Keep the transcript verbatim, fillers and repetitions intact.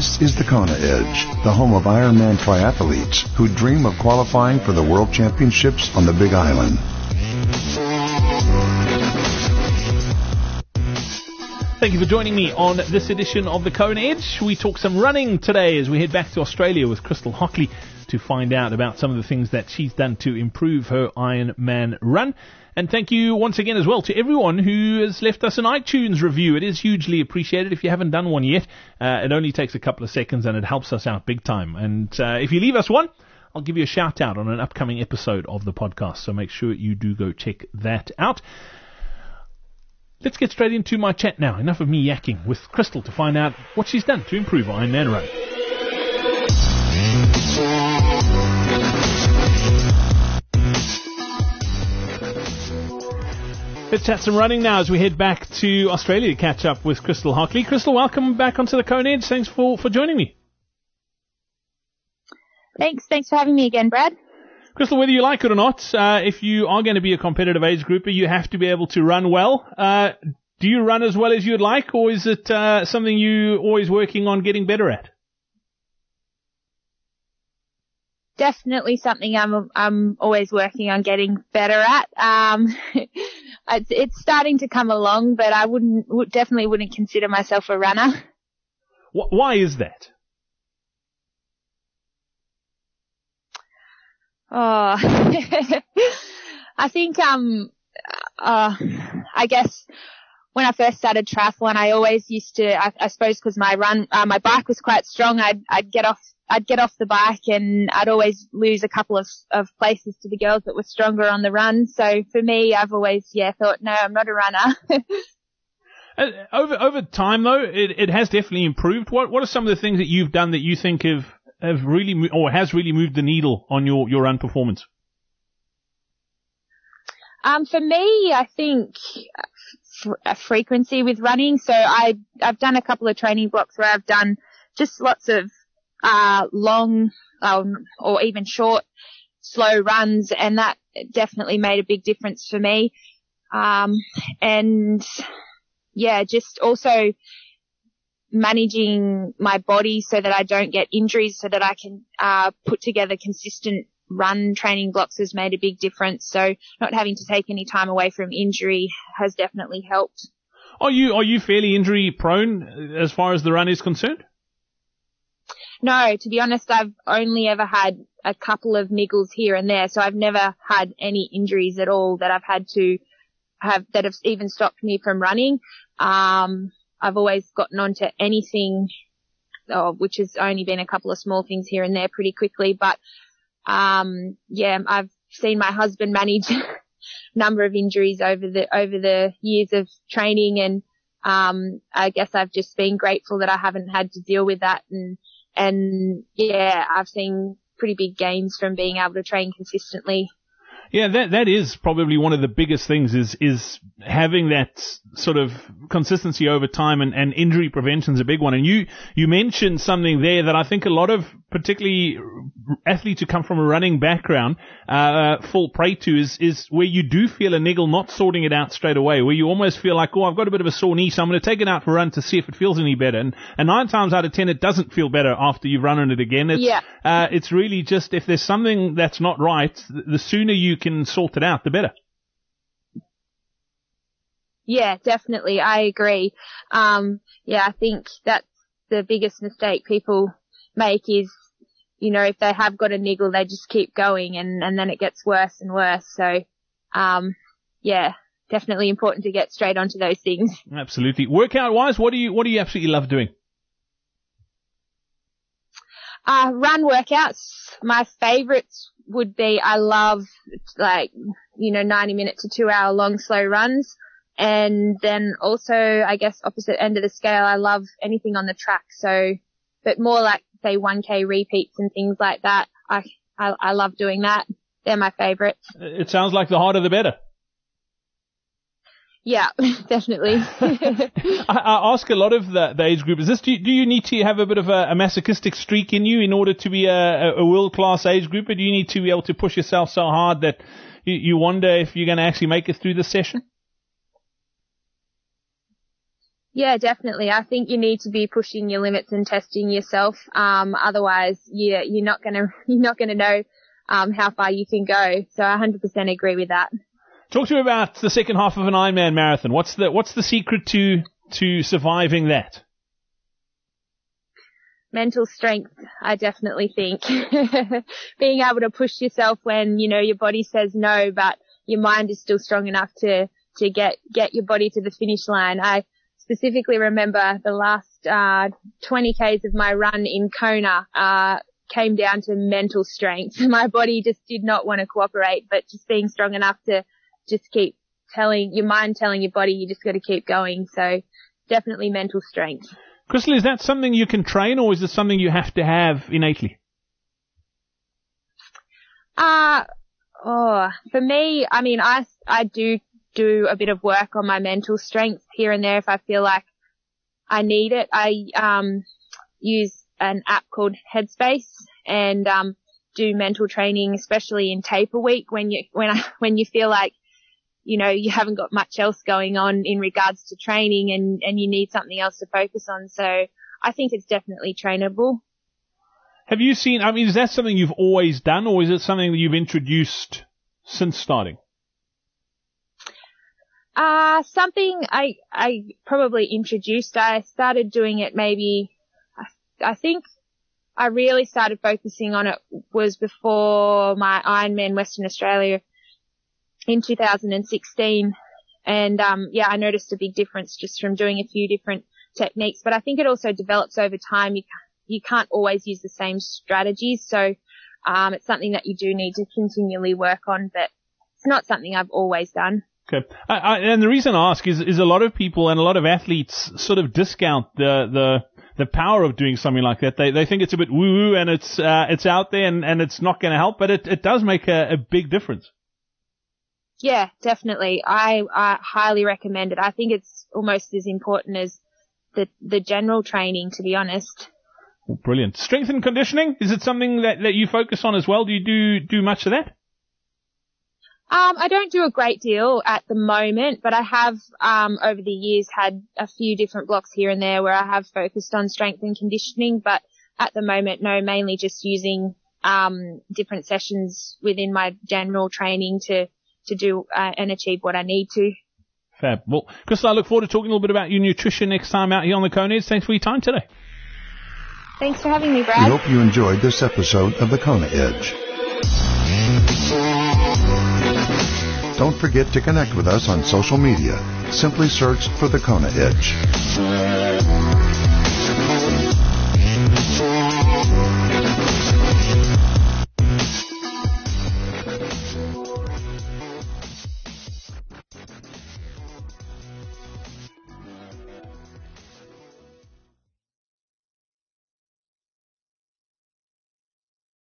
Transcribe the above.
This is the Kona Edge, the home of Ironman triathletes who dream of qualifying for the World Championships on the Big Island. Thank you for joining me on this edition of the Kona Edge. We talk some running today as we head back to Australia with Crystal Hockley to find out about some of the things that she's done to improve her Ironman run. And thank you once again as well to everyone who has left us an iTunes review. It is hugely appreciated. If you haven't done one yet, uh, it only takes a couple of seconds and it helps us out big time. And uh, if you leave us one, I'll give you a shout out on an upcoming episode of the podcast. So make sure you do go check that out. Let's get straight into my chat now. Enough of me yakking with Crystal to find out what she's done to improve her Ironman run. Let's chat some running now as we head back to Australia to catch up with Crystal Hockley. Crystal, welcome back onto the Kona Edge. Thanks for, for joining me. Thanks. Thanks for having me again, Brad. Crystal, whether you like it or not, uh, if you are going to be a competitive age grouper, you have to be able to run well. Uh, do you run as well as you'd like, or is it uh, something you're always working on getting better at? Definitely something I'm I'm always working on getting better at. Um, it's, it's starting to come along, but I wouldn't would, definitely wouldn't consider myself a runner. Why is that? Oh, I think um, uh, I guess when I first started triathlon, I always used to. I, I suppose because my run, uh, my bike was quite strong. I'd I'd get off. I'd get off the bike and I'd always lose a couple of, of places to the girls that were stronger on the run. So for me, I've always, yeah, thought, no, I'm not a runner. uh, over over time, though, it, it has definitely improved. What what are some of the things that you've done that you think have, have really, or has really moved the needle on your, your run performance? Um, for me, I think f- a frequency with running. So I, I've done a couple of training blocks where I've done just lots of Uh, long, um, or even short, slow runs, and that definitely made a big difference for me. Um, and yeah, just also managing my body so that I don't get injuries, so that I can, uh, put together consistent run training blocks has made a big difference. So not having to take any time away from injury has definitely helped. Are you, are you fairly injury prone as far as the run is concerned? No, to be honest, I've only ever had a couple of niggles here and there, so I've never had any injuries at all that I've had to have, that have even stopped me from running. Um, I've always gotten onto anything, oh, which has only been a couple of small things here and there pretty quickly, but, um, yeah, I've seen my husband manage a number of injuries over the, over the years of training, and, um, I guess I've just been grateful that I haven't had to deal with that. And, And yeah, I've seen pretty big gains from being able to train consistently. Yeah, that that is probably one of the biggest things is is having that sort of consistency over time, and, and injury prevention is a big one. And you you mentioned something there that I think a lot of particularly athletes who come from a running background uh, fall prey to is is where you do feel a niggle, not sorting it out straight away, where you almost feel like, oh, I've got a bit of a sore knee, so I'm going to take it out for a run to see if it feels any better. And, and nine times out of ten, it doesn't feel better after you've run on it again. It's, yeah. uh, it's really just if there's something that's not right, the sooner you can sort it out, the better. Yeah, definitely. I agree. Um, yeah, I think that's the biggest mistake people make is, you know, if they have got a niggle, they just keep going, and, and then it gets worse and worse. So, um, yeah, definitely important to get straight onto those things. Absolutely. Workout wise, what do you, what do you absolutely love doing? Uh, run workouts. My favorites would be, I love like, you know, ninety minute to two hour long slow runs. And then also, I guess opposite end of the scale, I love anything on the track. So, but more like say one K repeats and things like that. I, I, I love doing that. They're my favorites. It sounds like the harder the better. Yeah, definitely. I, I ask a lot of the, the age group, is this, do you, do you need to have a bit of a, a masochistic streak in you in order to be a, a world-class age group, or do you need to be able to push yourself so hard that you, you wonder if you're going to actually make it through the session? Yeah, definitely. I think you need to be pushing your limits and testing yourself. Um, otherwise, you, you're not gonna you're not gonna know um, how far you can go. So I one hundred percent agree with that. Talk to me about the second half of an Ironman marathon. What's the what's the secret to to surviving that? Mental strength, I definitely think. Being able to push yourself when, you know, your body says no, but your mind is still strong enough to, to get, get your body to the finish line. I specifically remember the last, uh, twenty kays of my run in Kona, uh, came down to mental strength. My body just did not want to cooperate, but just being strong enough to just keep telling your mind, telling your body, you just got to keep going. So definitely mental strength. Crystal, is that something you can train, or is it something you have to have innately? Uh, oh, for me, I mean, I, I do do a bit of work on my mental strength here and there if I feel like I need it. I, um, use an app called Headspace and, um, do mental training, especially in taper week when you, when I, when you feel like, you know, you haven't got much else going on in regards to training and, and you need something else to focus on. So I think it's definitely trainable. Have you seen, I mean, is that something you've always done, or is it something that you've introduced since starting? Uh, something I, I probably introduced. I started doing it maybe, I, I think I really started focusing on it was before my Ironman Western Australia in two thousand sixteen. And, um, yeah, I noticed a big difference just from doing a few different techniques, but I think it also develops over time. You, you can't always use the same strategies. So, um, it's something that you do need to continually work on, but it's not something I've always done. Okay. I, I, and the reason I ask is, is a lot of people and a lot of athletes sort of discount the, the, the power of doing something like that. They, they think it's a bit woo-woo and it's, uh, it's out there and, and it's not going to help, but it, it does make a, a big difference. Yeah, definitely. I, I highly recommend it. I think it's almost as important as the, the general training, to be honest. Brilliant. Strength and conditioning, is it something that, that you focus on as well? Do you do, do much of that? Um, I don't do a great deal at the moment, but I have, um, over the years had a few different blocks here and there where I have focused on strength and conditioning, but at the moment, no, mainly just using, um, different sessions within my general training to, to do, uh, and achieve what I need to. Fab. Well, Crystal, I look forward to talking a little bit about your nutrition next time out here on the Kona Edge. Thanks for your time today. Thanks for having me, Brad. We hope you enjoyed this episode of the Kona Edge. Don't forget to connect with us on social media. Simply search for the Kona Edge.